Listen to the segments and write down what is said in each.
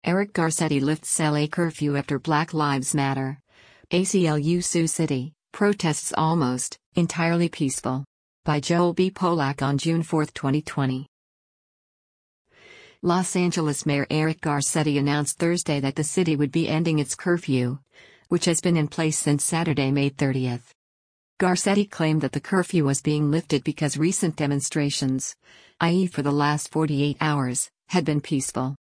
Eric Garcetti lifts LA curfew after Black Lives Matter. ACLU Sioux City, protests almost entirely peaceful. By Joel B. Polak on June 4, 2020. Los Angeles Mayor Eric Garcetti announced Thursday that the city would be ending its curfew, which has been in place since Saturday, May 30. Garcetti claimed that the curfew was being lifted because recent demonstrations, i.e. for the last 48 hours, had been peaceful.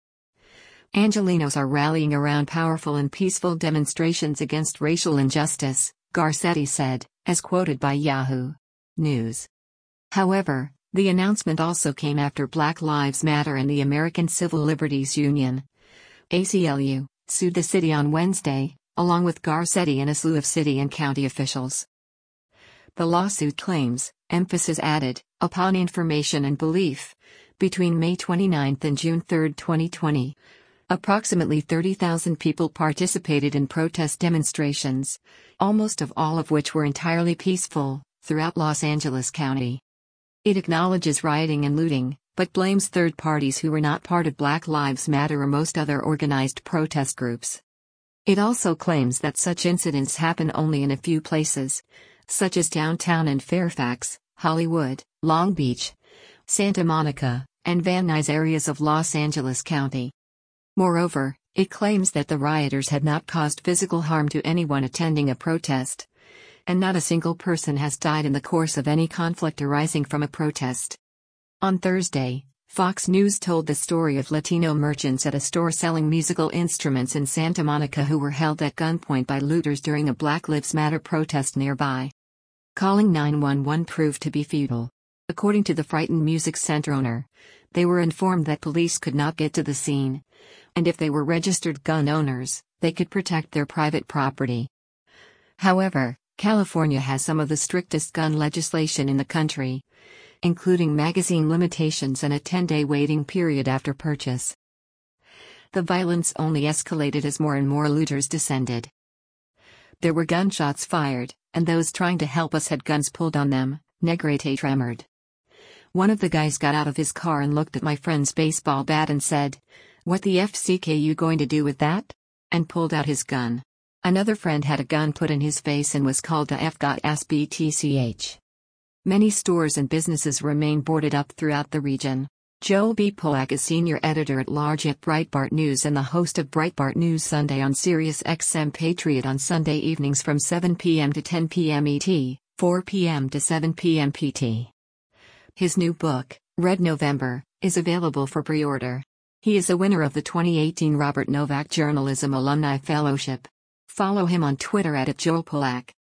Angelenos are rallying around powerful and peaceful demonstrations against racial injustice, Garcetti said, as quoted by Yahoo News. However, the announcement also came after Black Lives Matter and the American Civil Liberties Union, ACLU, sued the city on Wednesday, along with Garcetti and a slew of city and county officials. The lawsuit claims, emphasis added, upon information and belief. Between May 29 and June 3, 2020, approximately 30,000 people participated in protest demonstrations, almost all of which were entirely peaceful, throughout Los Angeles County. It acknowledges rioting and looting, but blames third parties who were not part of Black Lives Matter or most other organized protest groups. It also claims that such incidents happen only in a few places, such as downtown and Fairfax, Hollywood, Long Beach, Santa Monica, and Van Nuys areas of Los Angeles County. Moreover, it claims that the rioters had not caused physical harm to anyone attending a protest, and not a single person has died in the course of any conflict arising from a protest. On Thursday, Fox News told the story of Latino merchants at a store selling musical instruments in Santa Monica who were held at gunpoint by looters during a Black Lives Matter protest nearby. Calling 911 proved to be futile. According to the frightened music center owner, they were informed that police could not get to the scene, and if they were registered gun owners, they could protect their private property. However, California has some of the strictest gun legislation in the country, including magazine limitations and a 10-day waiting period after purchase. The violence only escalated as more and more looters descended. There were gunshots fired, and those trying to help us had guns pulled on them, Negrete tremored. One of the guys got out of his car and looked at my friend's baseball bat and said, "What the FCK you going to do with that?" and pulled out his gun. Another friend had a gun put in his face and was called to FGOTSBTCH. Many stores and businesses remain boarded up throughout the region. Joel B. Polak is senior editor-at-large at Breitbart News and the host of Breitbart News Sunday on Sirius XM Patriot on Sunday evenings from 7 p.m. to 10 p.m. ET, 4 p.m. to 7 p.m. PT. His new book, Red November, is available for pre-order. He is a winner of the 2018 Robert Novak Journalism Alumni Fellowship. Follow him on Twitter @JoelPolak.